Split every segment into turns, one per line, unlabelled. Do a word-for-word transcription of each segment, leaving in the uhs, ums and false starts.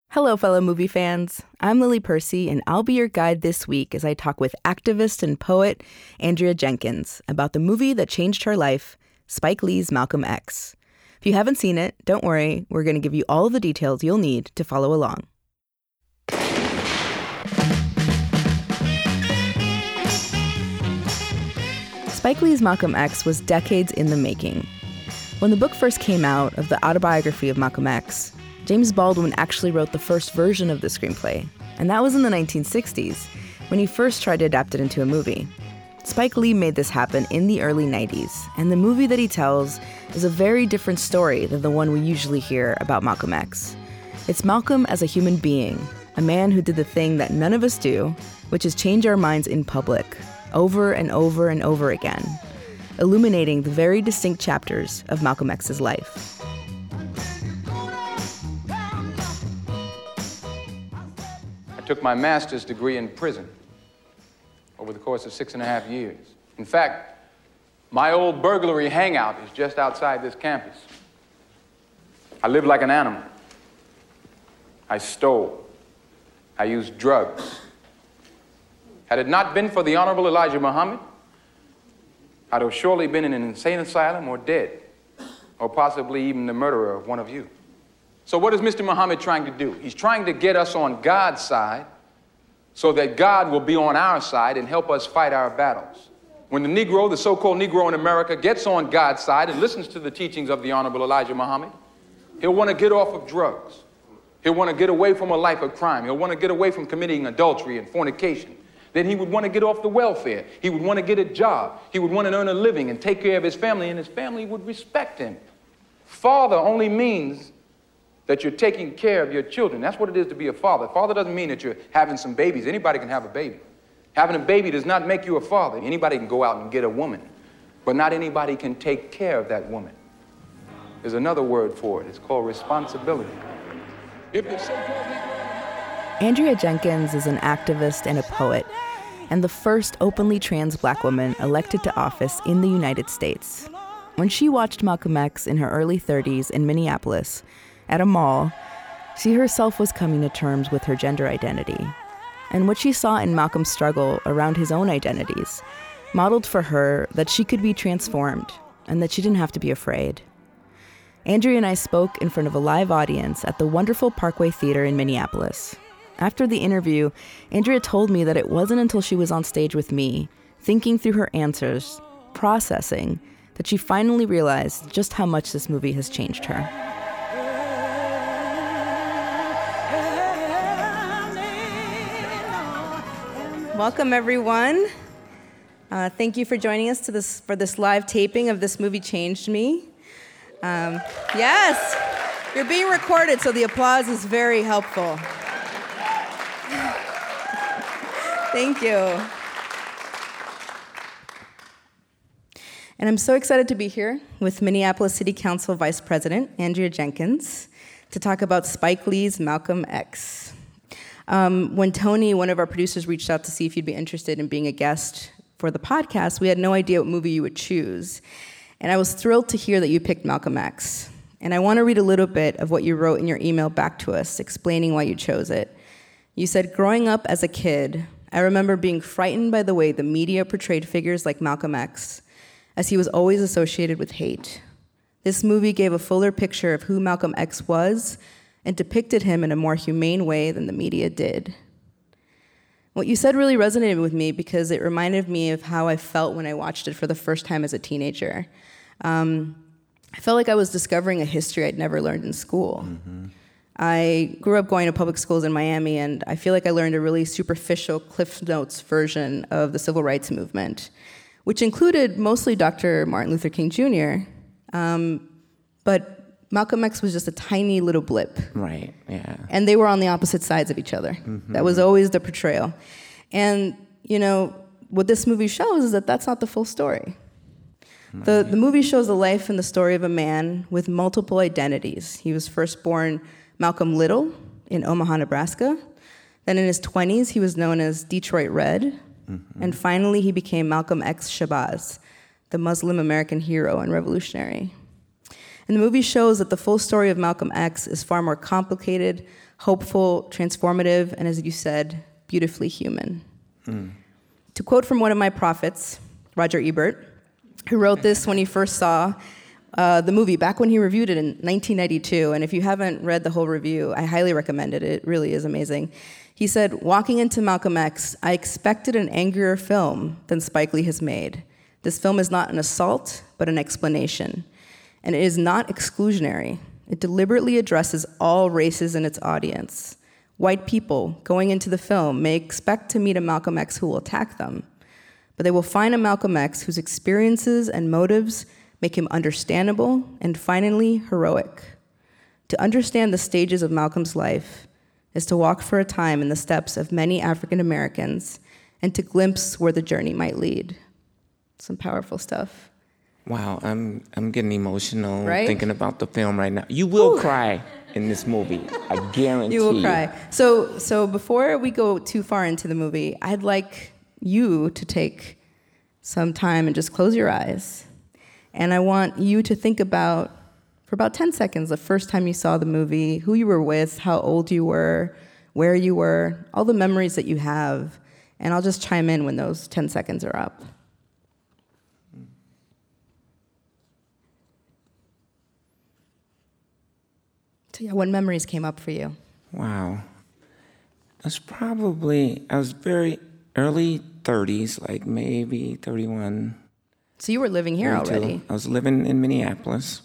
Hello, fellow movie fans. I'm Lily Percy, and I'll be your guide this week as I talk with activist and poet Andrea Jenkins about the movie that changed her life, Spike Lee's Malcolm X. If you haven't seen it, don't worry, we're going to give you all of the details you'll need to follow along. Spike Lee's Malcolm X was decades in the making. When the book first came out of the autobiography of Malcolm X, James Baldwin actually wrote the first version of the screenplay, and that was in the nineteen sixties, when he first tried to adapt it into a movie. Spike Lee made this happen in the early nineties, and the movie that he tells is a very different story than the one we usually hear about Malcolm X. It's Malcolm as a human being, a man who did the thing that none of us do, which is change our minds in public, over and over and over again, illuminating the very distinct chapters of Malcolm X's life.
I took my master's degree in prison over the course of six and a half years. In fact, my old burglary hangout is just outside this campus. I lived like an animal. I stole. I used drugs. Had it not been for the Honorable Elijah Muhammad, I'd have surely been in an insane asylum or dead, or possibly even the murderer of one of you. So what is Mister Muhammad trying to do? He's trying to get us on God's side so that God will be on our side and help us fight our battles. When the Negro, the so-called Negro in America, gets on God's side and listens to the teachings of the Honorable Elijah Muhammad, he'll want to get off of drugs. He'll want to get away from a life of crime. He'll want to get away from committing adultery and fornication. Then he would want to get off the welfare. He would want to get a job. He would want to earn a living and take care of his family, and his family would respect him. Father only means that you're taking care of your children. That's what it is to be a father. Father doesn't mean that you're having some babies. Anybody can have a baby. Having a baby does not make you a father. Anybody can go out and get a woman, but not anybody can take care of that woman. There's another word for it. It's called responsibility. If the so-called
Andrea Jenkins is an activist and a poet, and the first openly trans black woman elected to office in the United States. When she watched Malcolm X in her early thirties in Minneapolis, at a mall, she herself was coming to terms with her gender identity. And what she saw in Malcolm's struggle around his own identities modeled for her that she could be transformed and that she didn't have to be afraid. Andrea and I spoke in front of a live audience at the wonderful Parkway Theater in Minneapolis. After the interview, Andrea told me that it wasn't until she was on stage with me, thinking through her answers, processing, that she finally realized just how much this movie has changed her. Welcome, everyone. Uh, thank you for joining us to this for this live taping of This Movie Changed Me. Um, yes, you're being recorded, so the applause is very helpful. Thank you. And I'm so excited to be here with Minneapolis City Council Vice President Andrea Jenkins to talk about Spike Lee's Malcolm X. Um, when Tony, one of our producers, reached out to see if you'd be interested in being a guest for the podcast, we had no idea what movie you would choose. And I was thrilled to hear that you picked Malcolm X. And I want to read a little bit of what you wrote in your email back to us, explaining why you chose it. You said, growing up as a kid, I remember being frightened by the way the media portrayed figures like Malcolm X, as he was always associated with hate. This movie gave a fuller picture of who Malcolm X was and depicted him in a more humane way than the media did. What you said really resonated with me because it reminded me of how I felt when I watched it for the first time as a teenager. Um, I felt like I was discovering a history I'd never learned in school. Mm-hmm. I grew up going to public schools in Miami, and I feel like I learned a really superficial Cliff Notes version of the civil rights movement, which included mostly Doctor Martin Luther King Junior, um, but Malcolm X was just a tiny little blip.
Right, yeah.
And they were on the opposite sides of each other. Mm-hmm. That was always the portrayal. And, you know, what this movie shows is that that's not the full story. Right. The, the movie shows the life and the story of a man with multiple identities. He was first born Malcolm Little in Omaha, Nebraska. Then in his twenties, he was known as Detroit Red. Mm-hmm. And finally, he became Malcolm X Shabazz, the Muslim American hero and revolutionary. And the movie shows that the full story of Malcolm X is far more complicated, hopeful, transformative, and as you said, beautifully human.
Mm.
To quote from one of my prophets, Roger Ebert, who wrote this when he first saw uh, the movie, back when he reviewed it in nineteen ninety-two, and if you haven't read the whole review, I highly recommend it. It really is amazing. He said, walking into Malcolm X, I expected an angrier film than Spike Lee has made. This film is not an assault, but an explanation. And it is not exclusionary. It deliberately addresses all races in its audience. White people going into the film may expect to meet a Malcolm X who will attack them, but they will find a Malcolm X whose experiences and motives make him understandable and finally heroic. To understand the stages of Malcolm's life is to walk for a time in the steps of many African Americans and to glimpse where the journey might lead. Some powerful stuff.
Wow, I'm I'm getting emotional
right?
thinking about the film right now. You will Ooh. cry in this movie, I guarantee.
You will cry. So, so before we go too far into the movie, I'd like you to take some time and just close your eyes. And I want you to think about, for about ten seconds, the first time you saw the movie, who you were with, how old you were, where you were, all the memories that you have. And I'll just chime in when those ten seconds are up. So yeah, what memories came up for you?
Wow. That's probably, I was very early thirties, like maybe thirty-one.
So you were living here
thirty-two.
Already?
I was living in Minneapolis.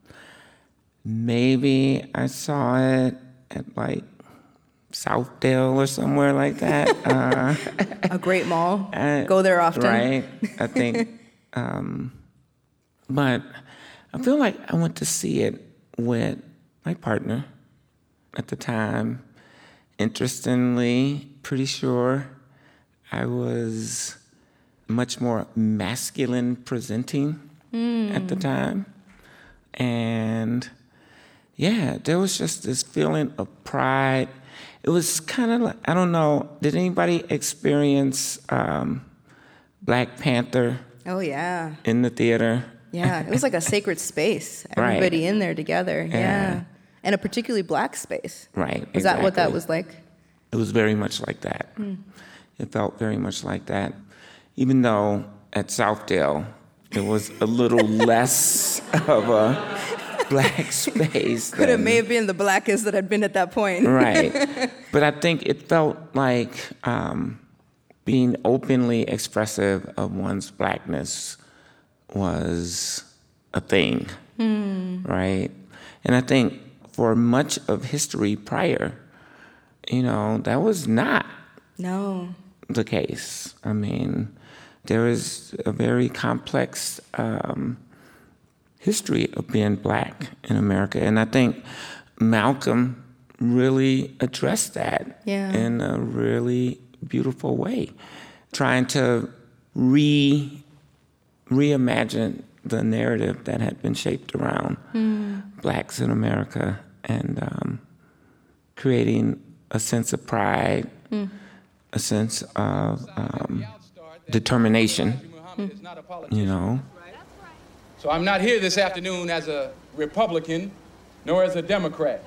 Maybe I saw it at like Southdale or somewhere like that. uh,
A great mall.
uh,
Go there often.
Right, I think. um, but I feel like I went to see it with my partner at the time. Interestingly, pretty sure I was much more masculine presenting mm. at the time. And yeah, there was just this feeling of pride. It was kind of like, I don't know, did anybody experience um, Black Panther?
Oh, yeah.
In the theater?
Yeah, it was like a sacred space. Everybody right. in there together, yeah. yeah. And a particularly Black space.
Right,
Was
exactly.
that what that was like?
It was very much like that. Mm. It felt very much like that. Even though at Southdale, it was a little less of a Black space.
Could have may have been the blackest that had been at that point.
Right. But I think it felt like um, being openly expressive of one's Blackness was a thing, mm. right? And I think for much of history prior, you know, that was not
no.
the case. I mean, there is a very complex um, history of being Black in America. And I think Malcolm really addressed that
yeah.
in a really beautiful way, trying to re reimagine the narrative that had been shaped around mm. Blacks in America and um, creating a sense of pride, mm. a sense of um, determination, mm. you know.
So I'm not here this afternoon as a Republican, nor as a Democrat.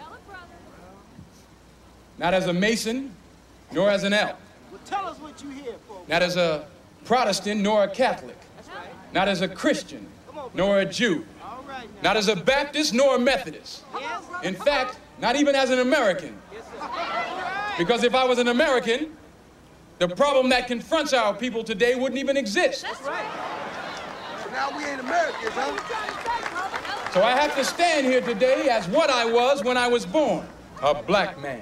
Not as a Mason, nor as an elk.
Well, tell us what you're here for.
Not as a Protestant, nor a Catholic. That's right. Not as a Christian, on, nor a Jew. All right, not as a Baptist, nor a Methodist. Yes. In fact, not even as an American. Yes, sir. Because if I was an American, the problem that confronts our people today wouldn't even exist.
That's right. So now we ain't Americans, huh?
So I have to stand here today as what I was when I was born, a Black man.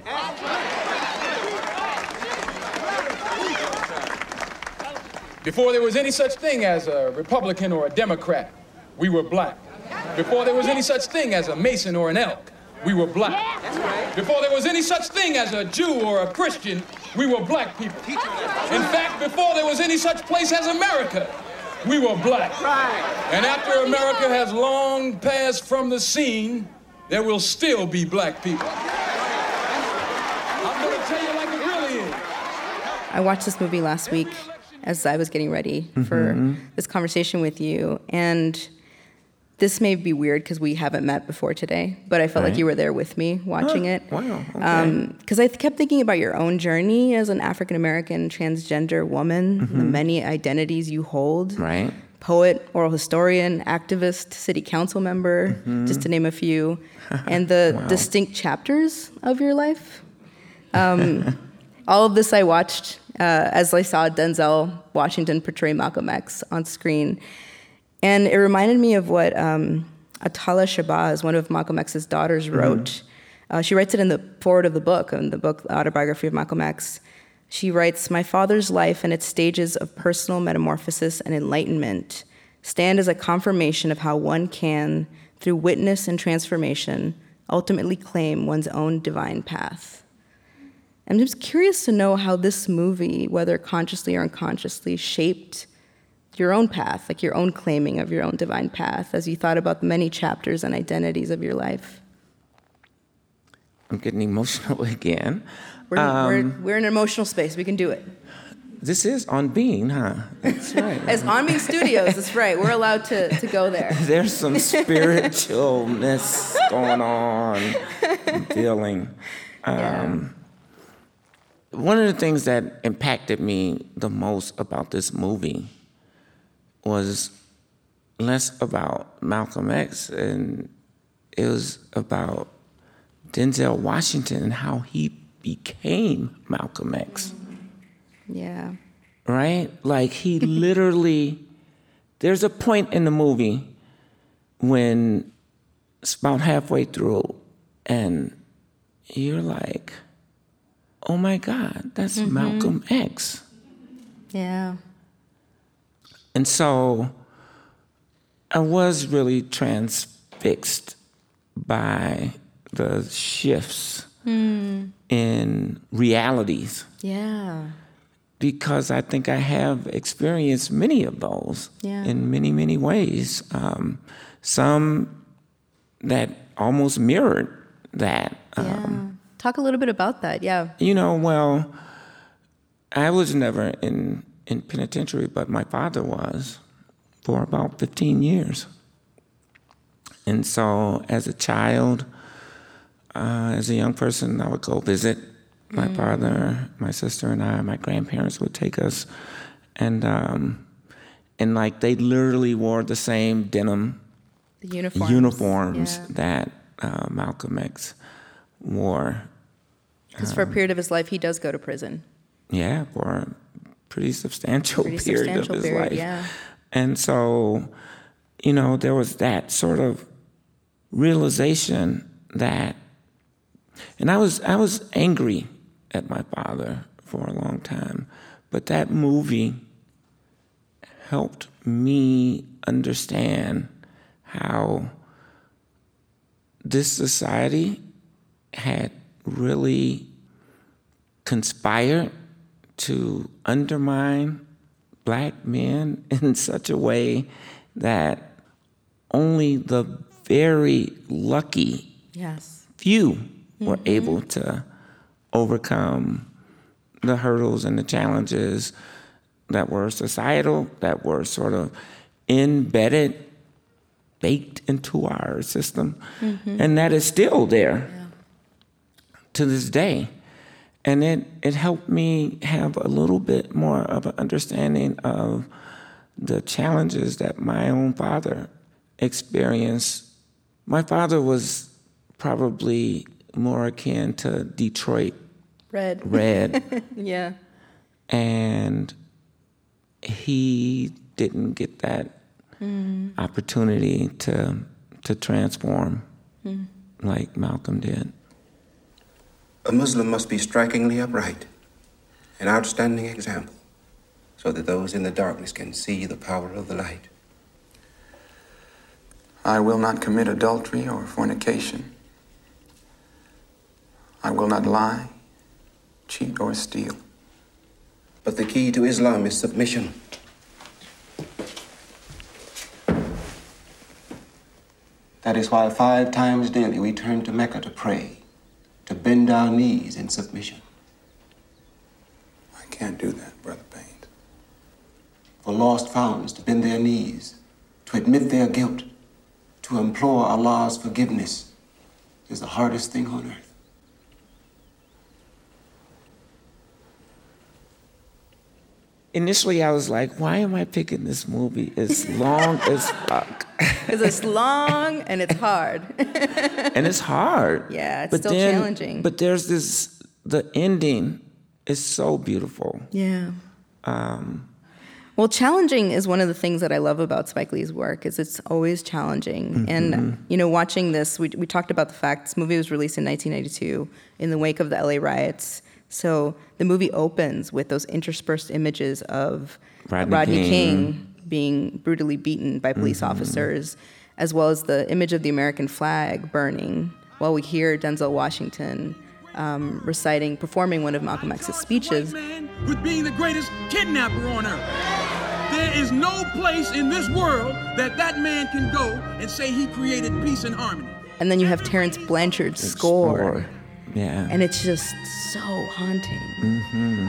Before there was any such thing as a Republican or a Democrat, we were Black. Before there was any such thing as a Mason or an elk, we were Black. Before there was any such thing as a Jew or a Christian, we were Black people. In fact, before there was any such place as America, we were Black. And after America has long passed from the scene, there will still be Black people. I'm going to tell you like it really is.
I watched this movie last week as I was getting ready for mm-hmm. this conversation with you, and this may be weird because we haven't met before today, but I felt
Right.
like you were there with me watching
Huh,
it.
wow, okay.
Because I kept thinking about your own journey as an African-American transgender woman, the many identities you hold.
Right.
Poet, oral historian, activist, city council member, just to name a few, and the
Wow.
distinct chapters of your life. Um, all of this I watched uh, as I saw Denzel Washington portray Malcolm X on screen. And it reminded me of what um, Atala Shabazz, one of Malcolm X's daughters, wrote. Mm-hmm. Uh, she writes it in the foreword of the book, in the book Autobiography of Malcolm X. She writes, "My father's life and its stages of personal metamorphosis and enlightenment stand as a confirmation of how one can, through witness and transformation, ultimately claim one's own divine path." I'm just curious to know how this movie, whether consciously or unconsciously, shaped your own path, like your own claiming of your own divine path, as you thought about the many chapters and identities of your life.
I'm getting emotional again.
We're,
Um,
we're, we're in an emotional space. We can do it.
This is on Being, huh? That's right.
As On Being Studios, that's right. We're allowed to, to go there.
There's some spiritualness going on, I'm feeling. Um, One of the things that impacted me the most about this movie was less about Malcolm X, and it was about Denzel Washington and how he became Malcolm X.
Yeah.
Right? Like he literally, there's a point in the movie when it's about halfway through and you're like, oh my God, that's mm-hmm. Malcolm X.
Yeah.
And so I was really transfixed by the shifts mm. in realities.
Yeah.
Because I think I have experienced many of those
yeah.
in many, many ways. Um, some that almost mirrored that.
Yeah.
Um,
Talk a little bit about that, yeah.
You know, well, I was never in, in penitentiary, but my father was for about fifteen years. And so as a child, uh, as a young person, I would go visit my mm. father, my sister and I, my grandparents would take us. And, um, and like, they literally wore the same denim
the uniforms,
uniforms
yeah.
that uh, Malcolm X wore.
Because for a period of his life, he does go to prison.
Yeah, for a pretty substantial
pretty
period
substantial
of his
period,
life.
Yeah.
And so, you know, there was that sort of realization that, and I was I was angry at my father for a long time, but that movie helped me understand how this society had really conspired to undermine Black men in such a way that only the very lucky
yes.
few mm-hmm. were able to overcome the hurdles and the challenges that were societal, that were sort of embedded, baked into our system, mm-hmm. and that is still there yeah. to this day. And it, it helped me have a little bit more of an understanding of the challenges that my own father experienced. My father was probably more akin to Detroit
Red.
Red.
yeah.
And he didn't get that mm. opportunity to to transform mm. like Malcolm did.
A Muslim must be strikingly upright, an outstanding example, so that those in the darkness can see the power of the light.
I will not commit adultery or fornication. I will not lie, cheat, or steal.
But the key to Islam is submission. That is why five times daily we turn to Mecca to pray, to bend our knees in submission.
I can't do that, Brother Baines.
For lost founds to bend their knees, to admit their guilt, to implore Allah's forgiveness is the hardest thing on earth.
Initially, I was like, why am I picking this movie? It's long as fuck.
Because it's long and it's hard.
And it's hard.
Yeah, it's
but
still
then,
challenging.
But there's this, the ending is so beautiful.
Yeah.
Um,
well, challenging is one of the things that I love about Spike Lee's work, is it's always challenging. Mm-hmm. And, you know, watching this, we, we talked about the fact this movie was released in nineteen ninety-two in the wake of the L A riots. So the movie opens with those interspersed images of
Rodney,
Rodney King.
King
being brutally beaten by police mm-hmm. officers, as well as the image of the American flag burning, while we hear Denzel Washington um, reciting, performing one of Malcolm X's speeches.
With being the greatest kidnapper on earth. There is no place in this world that that man can go and say he created peace and harmony.
And then you have Terrence Blanchard's score.
score. Yeah.
And it's just so haunting.
Mm-hmm.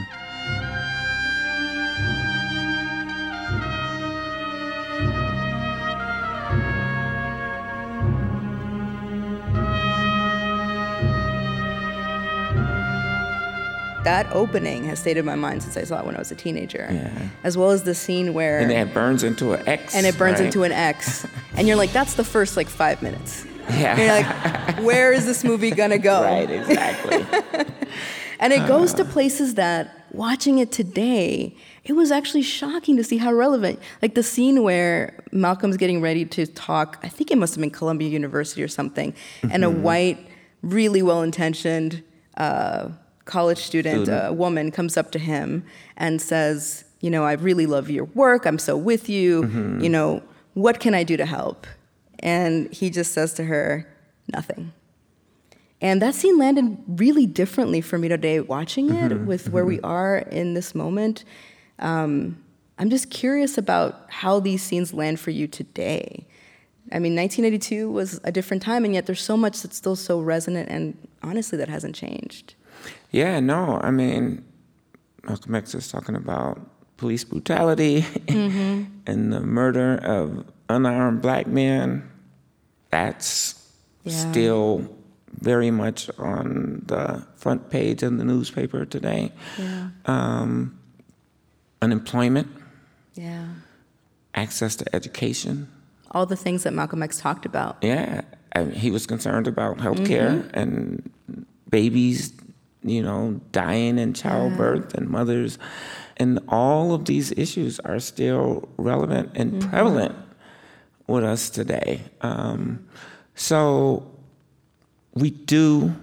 That opening has stayed in my mind since I saw it when I was a teenager.
Yeah.
As well as the scene where...
And it burns into an X.
And it burns
right?
into an X. And you're like, that's the first, like, five minutes.
Yeah.
And you're like, where is this movie gonna go?
Right, exactly.
And it goes to places that, watching it today, it was actually shocking to see how relevant. Like the scene where Malcolm's getting ready to talk, I think it must have been Columbia University or something, mm-hmm. and a white, really well-intentioned uh, college student, a uh, woman, comes up to him and says, you know, I really love your work, I'm so with you, mm-hmm. you know, what can I do to help? And he just says to her, nothing. And that scene landed really differently for me today, watching it mm-hmm, with mm-hmm. where we are in this moment. Um, I'm just curious about how these scenes land for you today. I mean, nineteen eighty-two was a different time, and yet there's so much that's still so resonant, and honestly, that hasn't changed.
Yeah, no, I mean, Malcolm X is talking about police brutality mm-hmm. and the murder of unarmed black men. That's yeah. still very much on the front page of the newspaper today.
Yeah.
Um, unemployment.
Yeah.
Access to education.
All the things that Malcolm X talked about.
Yeah. And he was concerned about healthcare mm-hmm. and babies, you know, dying in childbirth yeah. and mothers. And all of these issues are still relevant and mm-hmm. prevalent with us today. Um, so we do,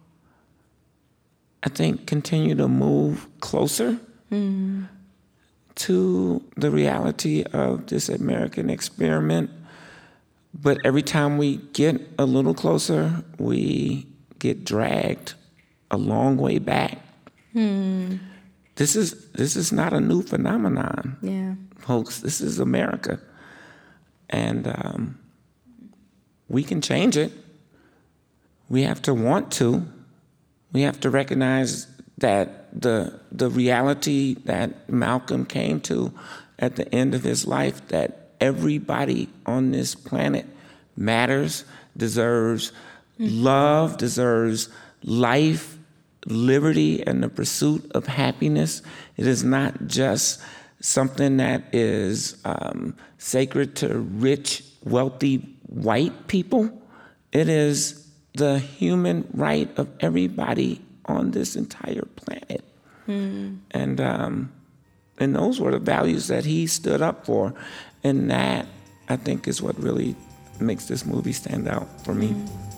I think, continue to move closer mm-hmm. to the reality of this American experiment. But every time we get a little closer, we get dragged a long way back.
Hmm.
This is this is not a new phenomenon,
yeah.
folks. This is America, and um, we can change it. We have to want to. We have to recognize that the the reality that Malcolm came to at the end of his life, that everybody on this planet matters, deserves mm-hmm. love, deserves life, liberty, and the pursuit of happiness. It is not just something that is um, sacred to rich, wealthy, white people. It is the human right of everybody on this entire planet. Mm. And um, and those were the values that he stood up for. And that, I think, is what really makes this movie stand out for me.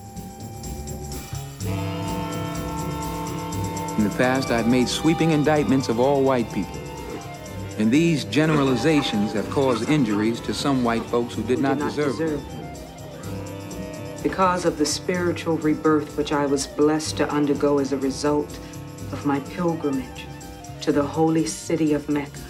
In the past, I've made sweeping indictments of all white people. And these generalizations have caused injuries to some white folks who did, who not, did not deserve, deserve them.
Because of the spiritual rebirth which I was blessed to undergo as a result of my pilgrimage to the holy city of Mecca,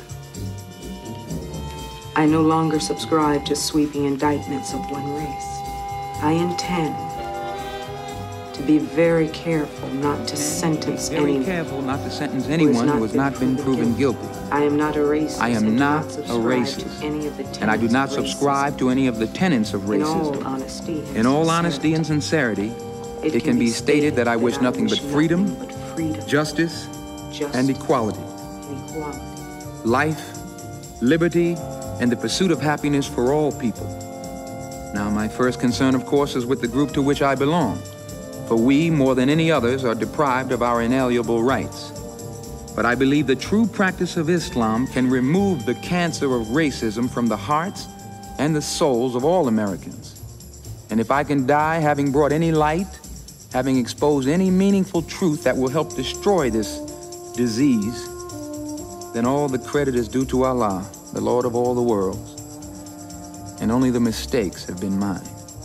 I no longer subscribe to sweeping indictments of one race. I intend to be very careful not to sentence
Very
anyone.
careful not to sentence
who has
anyone who has not been proven guilty.
I am not a racist.
I am
and do
not a
subscribe
racist,
to any of the
and I do
tenets
not
of
subscribe
racism.
to any of the tenets of
In all
racism.
honesty, and
In all
sincerity,
honesty and sincerity, it can be stated that I wish nothing but freedom,
but freedom,
justice,
justice,
and equality.
and equality.
Life, liberty, and the pursuit of happiness for all people. Now, my first concern, of course, is with the group to which I belong. For we, more than any others, are deprived of our inalienable rights. But I believe the true practice of Islam can remove the cancer of racism from the hearts and the souls of all Americans. And if I can die having brought any light, having exposed any meaningful truth that will help destroy this disease, then all the credit is due to Allah, the Lord of all the worlds. And only the mistakes have been mine.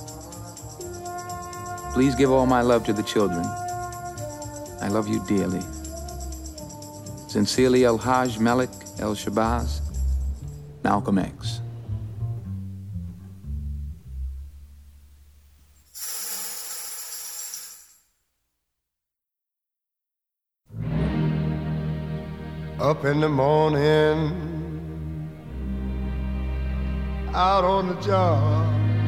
Please give all my love to the children. I love you dearly. Sincerely, El-Hajj Malik El-Shabazz, Malcolm X.
Up in the morning, out on the job,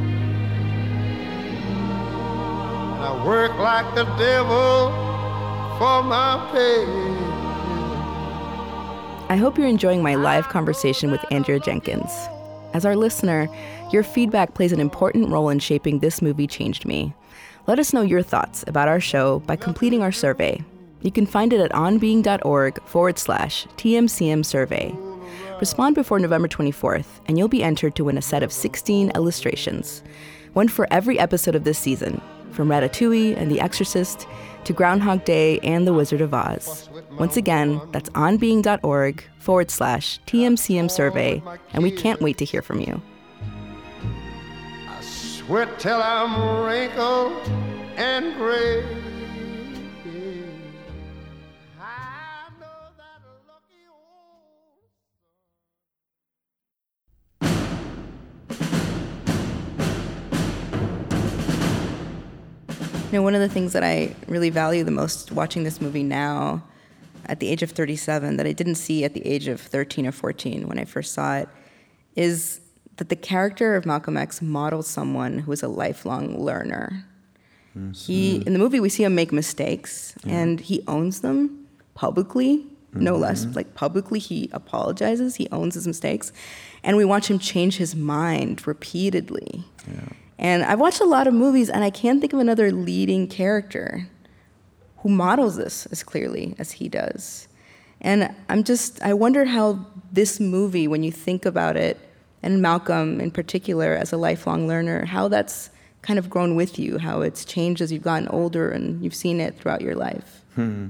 and I work like the devil for my pay.
I hope you're enjoying my live conversation with Andrea Jenkins. As our listener, your feedback plays an important role in shaping This Movie Changed Me. Let us know your thoughts about our show by completing our survey. You can find it at onbeing.org forward slash TMCM survey. Respond before November twenty-fourth, and you'll be entered to win a set of sixteen illustrations, one for every episode of this season, from Ratatouille and The Exorcist to Groundhog Day and The Wizard of Oz. Once again, that's onbeing.org forward slash TMCM survey, and we can't wait to hear from you.
I sweat till I'm wrinkled and gray. I know that lucky old...
You know, one of the things that I really value the most watching this movie now, at the age of thirty-seven, that I didn't see at the age of thirteen or fourteen when I first saw it, is that the character of Malcolm X models someone who is a lifelong learner. Mm-hmm. He, in the movie, we see him make mistakes, yeah. and he owns them publicly, mm-hmm. no less. Like, publicly, he apologizes, he owns his mistakes, and we watch him change his mind repeatedly. Yeah. And I've watched a lot of movies, and I can't think of another leading character who models this as clearly as he does. And I'm just, I wonder how this movie, when you think about it, and Malcolm in particular as a lifelong learner, how that's kind of grown with you, how it's changed as you've gotten older and you've seen it throughout your life.
Hmm.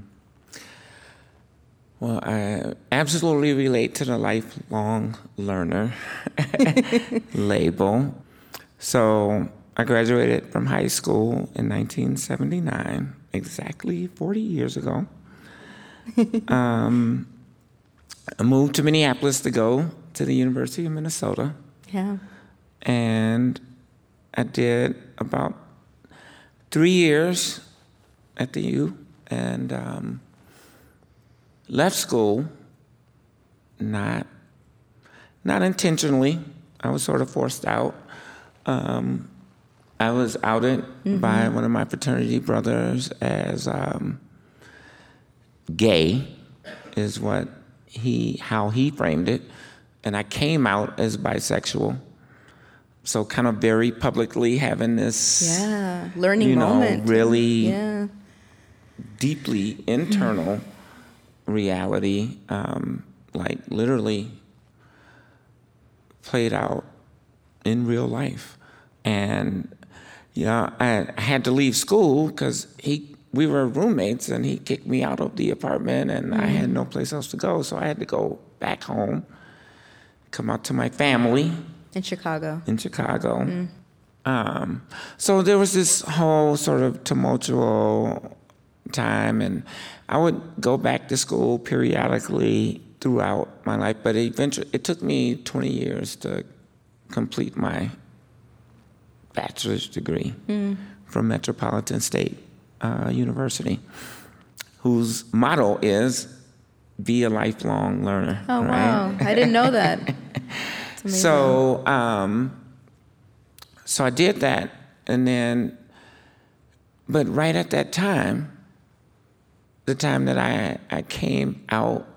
Well, I absolutely relate to the lifelong learner label. So I graduated from high school in nineteen seventy-nine, exactly forty years ago. um, I moved to Minneapolis to go to the University of Minnesota.
Yeah.
And I did about three years at the U and um, left school, not, not intentionally. I was sort of forced out. Um, I was outed mm-hmm. by one of my fraternity brothers as um, gay, is what he, how he framed it. And I came out as bisexual. So kind of very publicly having this,
yeah, learning
you know,
moment.
really
yeah.
deeply internal reality, um, like literally played out in real life. And yeah, I, I had to leave school because he, we were roommates and he kicked me out of the apartment and mm. I had no place else to go. So I had to go back home, come out to my family.
In Chicago.
In Chicago. Mm. Um, so there was this whole sort of tumultuous time, and I would go back to school periodically throughout my life, but eventually it took me twenty years to complete my bachelor's degree mm. from Metropolitan State uh, University, whose motto is be a lifelong learner.
Oh,
right?
wow. I didn't know that.
So, um, so I did that, and then, but right at that time, the time that I, I came out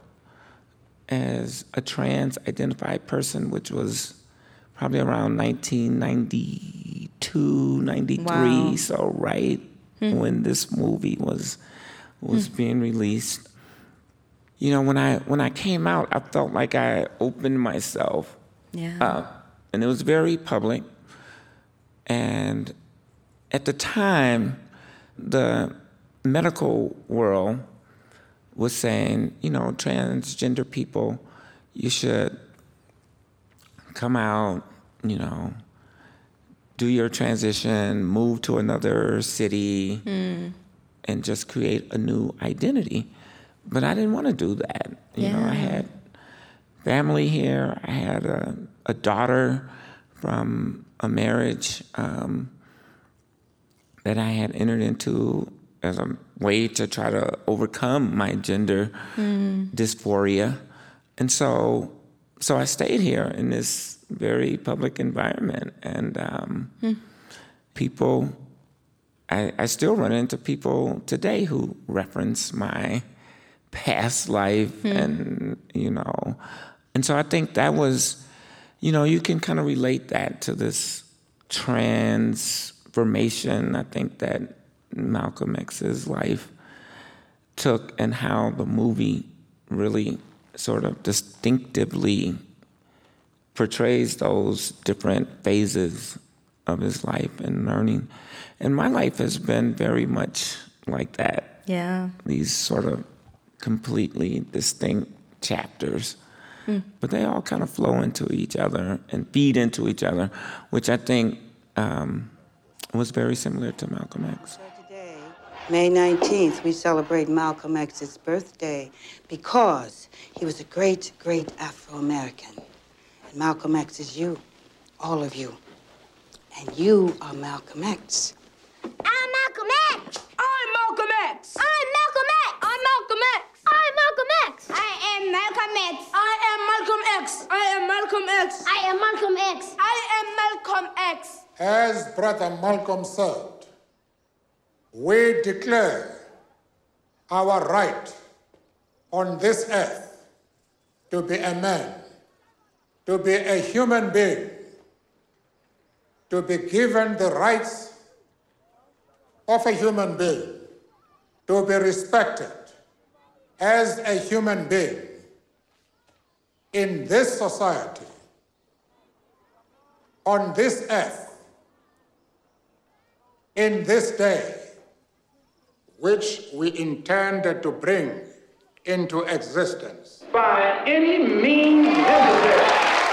as a trans-identified person, which was probably around nineteen ninety-two, ninety-three,
wow.
so right hmm. when this movie was was hmm. being released. You know, when I when I came out, I felt like I opened myself
yeah.
up, and it was very public. And at the time, the medical world was saying, you know, transgender people, you should come out, you know, do your transition, move to another city, mm. and just create a new identity. But I didn't want to do that. You yeah. know, I had family here. I had a, a daughter from a marriage um, that I had entered into as a way to try to overcome my gender mm. dysphoria. And so so I stayed here in this very public environment. And um, mm. people, I, I still run into people today who reference my past life mm. and, you know. And so I think that was, you know, you can kind of relate that to this transformation, I think, that Malcolm X's life took, and how the movie really sort of distinctively portrays those different phases of his life and learning. And my life has been very much like that.
Yeah.
These sort of completely distinct chapters. Mm. But they all kind of flow into each other and feed into each other, which I think um, was very similar to Malcolm X.
May nineteenth, we celebrate Malcolm X's birthday because he was a great, great Afro-American. And Malcolm X is you, all of you. And you are Malcolm X.
I'm Malcolm X! I'm Malcolm X! I'm Malcolm X! I'm Malcolm X! I'm Malcolm X! I am Malcolm X! I am Malcolm X! I am Malcolm X! I am Malcolm X! I am Malcolm X!
As Brother Malcolm said, we declare our right on this earth to be a man, to be a human being, to be given the rights of a human being, to be respected as a human being in this society, on this earth, in this day, which we intend to bring into existence by any means necessary.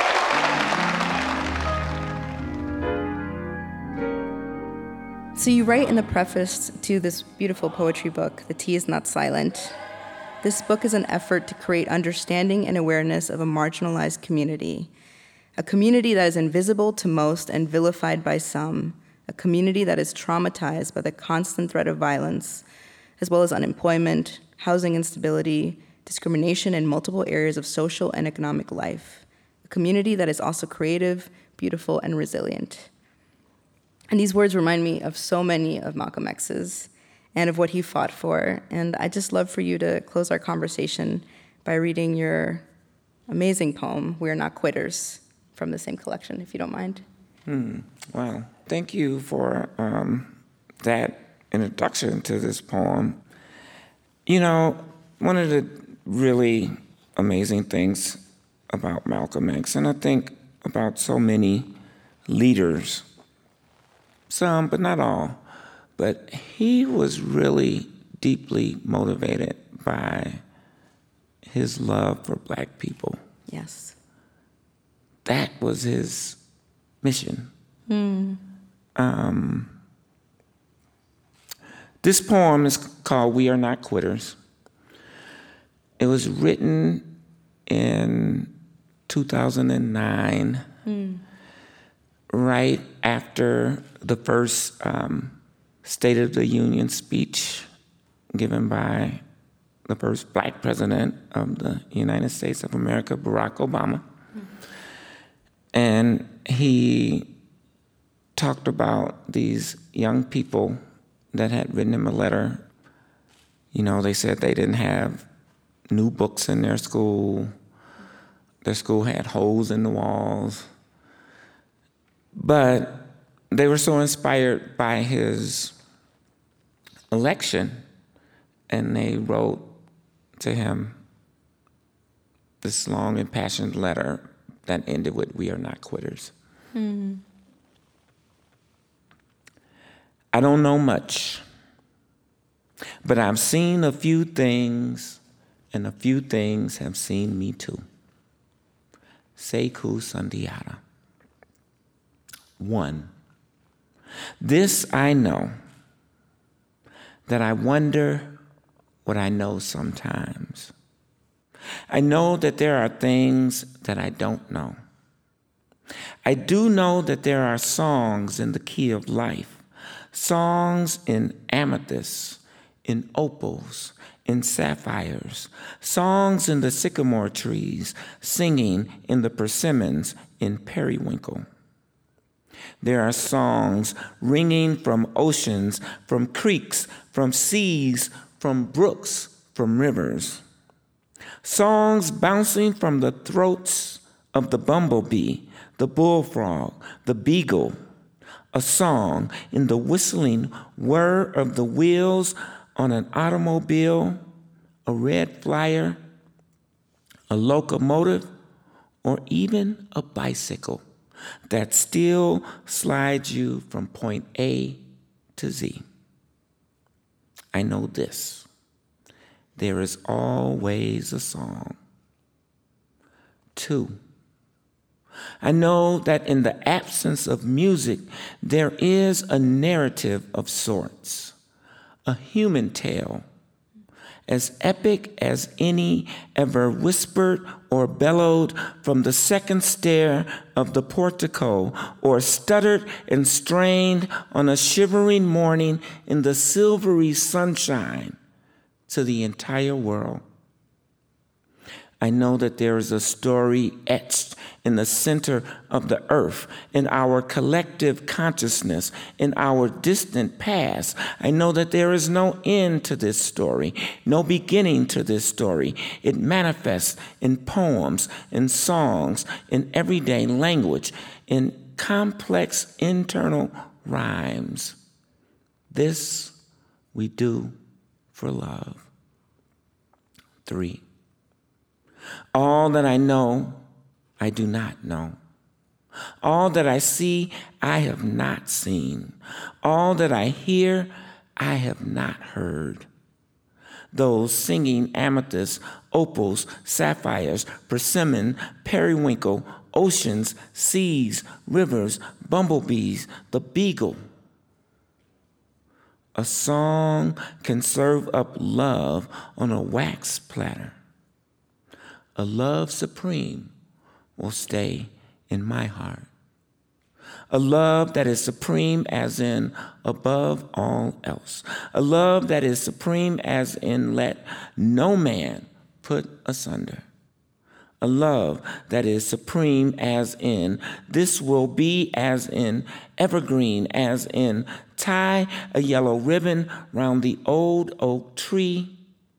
So you write in the preface to this beautiful poetry book, The Tea is Not Silent. This book is an effort to create understanding and awareness of a marginalized community, a community that is invisible to most and vilified by some, a community that is traumatized by the constant threat of violence, as well as unemployment, housing instability, discrimination in multiple areas of social and economic life, a community that is also creative, beautiful, and resilient. And these words remind me of so many of Malcolm X's and of what he fought for. And I'd just love for you to close our conversation by reading your amazing poem, We Are Not Quitters, from the same collection, if you don't mind.
Hmm. Wow. Thank you for um, that introduction to this poem. You know, one of the really amazing things about Malcolm X, and I think about so many leaders, some, but not all, but he was really deeply motivated by his love for Black people.
Yes.
That was his mission.
Mm.
Um, this poem is called We Are Not Quitters. It was written in two thousand nine, mm. right after the first um, State of the Union speech given by the first black president of the United States of America, Barack Obama. Mm-hmm. And he talked about these young people that had written him a letter. You know, they said they didn't have new books in their school. Their school had holes in the walls. But they were so inspired by his election, and they wrote to him this long, impassioned letter that ended with, "We are not quitters." Mm-hmm. I don't know much, but I've seen a few things, and a few things have seen me too. Sekou Sundiata. One, this I know, that I wonder what I know sometimes. I know that there are things that I don't know. I do know that there are songs in the key of life, songs in amethysts, in opals, in sapphires, songs in the sycamore trees, singing in the persimmons, in periwinkle. There are songs ringing from oceans, from creeks, from seas, from brooks, from rivers. Songs bouncing from the throats of the bumblebee, the bullfrog, the beagle. A song in the whistling whir of the wheels on an automobile, a red flyer, a locomotive, or even a bicycle that still slides you from point A to Z. I know this. There is always a song. Two, I know that in the absence of music, there is a narrative of sorts, a human tale, as epic as any ever whispered or bellowed from the second stair of the portico, or stuttered and strained on a shivering morning in the silvery sunshine to the entire world. I know that there is a story etched in the center of the earth, in our collective consciousness, in our distant past. I know that there is no end to this story, no beginning to this story. It manifests in poems, in songs, in everyday language, in complex internal rhymes. This we do for love. Three, all that I know, I do not know. All that I see, I have not seen. All that I hear, I have not heard. Those singing amethysts, opals, sapphires, persimmon, periwinkle, oceans, seas, rivers, bumblebees, the beagle. A song can serve up love on a wax platter. A love supreme will stay in my heart. A love that is supreme as in above all else. A love that is supreme as in let no man put asunder. A love that is supreme as in this will be, as in evergreen, as in tie a yellow ribbon round the old oak tree.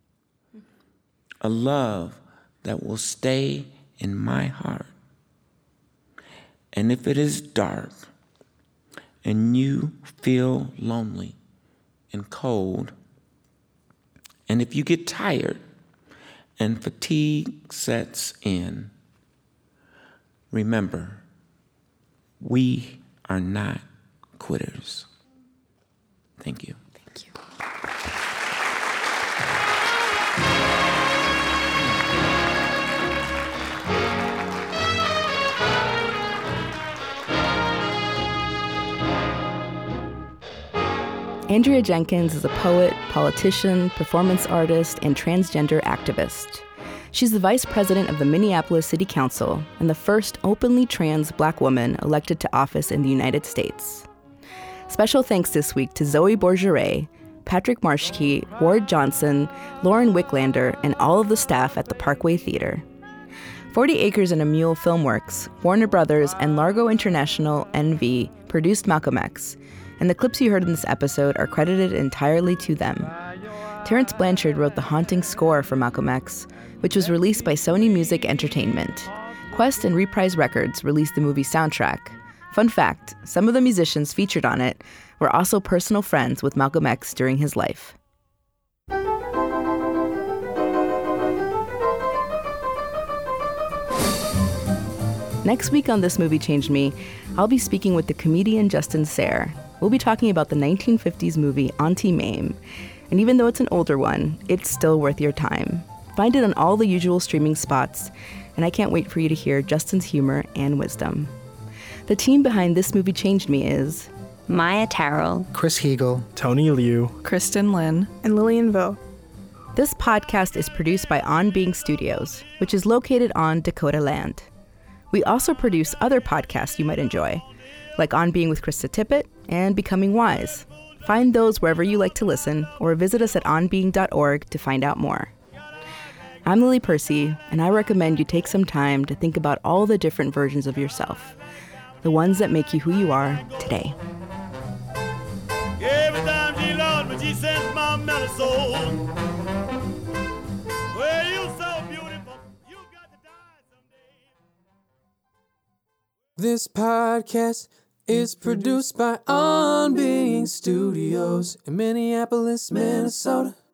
A love that will stay in my heart. And if it is dark and you feel lonely and cold, and if you get tired and fatigue sets in, remember, we are not quitters. Thank you.
Thank you. Andrea Jenkins is a poet, politician, performance artist, and transgender activist. She's the vice president of the Minneapolis City Council and the first openly trans Black woman elected to office in the United States. Special thanks this week to Zoe Bourgeray, Patrick Marshke, Ward Johnson, Lauren Wicklander, and all of the staff at the Parkway Theater. forty Acres and a Mule Filmworks, Warner Brothers, and Largo International N V produced Malcolm X, and the clips you heard in this episode are credited entirely to them. Terrence Blanchard wrote the haunting score for Malcolm X, which was released by Sony Music Entertainment. Quest and Reprise Records released the movie soundtrack. Fun fact, some of the musicians featured on it were also personal friends with Malcolm X during his life. Next week on This Movie Changed Me, I'll be speaking with the comedian Justin Sayre. We'll be talking about the nineteen fifties movie Auntie Mame. And even though it's an older one, it's still worth your time. Find it on all the usual streaming spots, and I can't wait for you to hear Justin's humor and wisdom. The team behind This Movie Changed Me is
Maya Terrell,
Chris Heagle, Tony Liu,
Kristen Lin, and Lillian Vo.
This podcast is produced by On Being Studios, which is located on Dakota land. We also produce other podcasts you might enjoy, like On Being with Krista Tippett and Becoming Wise. Find those wherever you like to listen, or visit us at onbeing dot org to find out more. I'm Lily Percy, and I recommend you take some time to think about all the different versions of yourself, the ones that make you who you are today.
Every time she loves me, she sends my mellow soul. Well, you so beautiful, you got to die someday.
This podcast is produced by On Being Studios in Minneapolis, Minnesota.